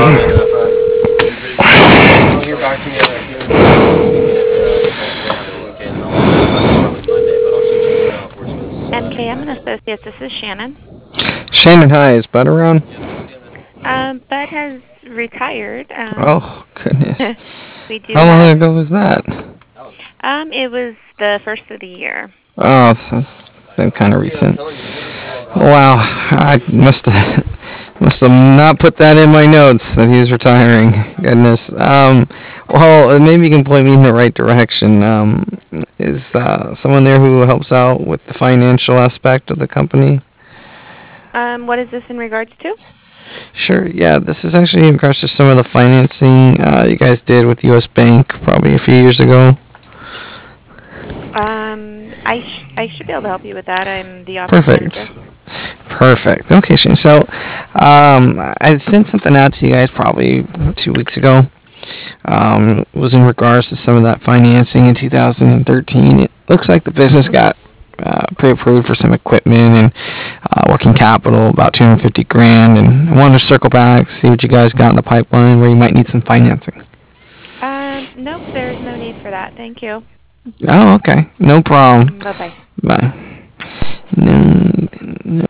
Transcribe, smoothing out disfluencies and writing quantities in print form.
You'll hear back from me on a few hopefully after the weekend. I'll probably Monday, but I'll shoot you an email if worst goes MKM and south. Associates, this is Shannon. Shannon, hi. Is Bud around? Bud has retired. Oh, goodness. We do How long have, ago was that? it was the first of the year. Oh, that's been kind of recent. Telling you, you're gonna see all Wow, I must have not put that in my notes that he was retiring. Goodness. Well, maybe you can point me in the right direction. Is someone there who helps out with the financial aspect of the company? What is this in regards to? Sure. Yeah, this is actually in regards to some of the financing you guys did with U.S. Bank probably a few years ago. I should be able to help you with that. I'm the office manager. Perfect. Perfect. Okay, Shane. So, I sent something out to you guys probably 2 weeks ago. It was in regards to some of that financing in 2013. It looks like the business got pre-approved for some equipment and working capital, about 250 grand. And I wanted to circle back, see what you guys got in the pipeline where you might need some financing. Nope, there's no need for that. Thank you. Oh, okay. No problem. Bye bye. Bye. No, no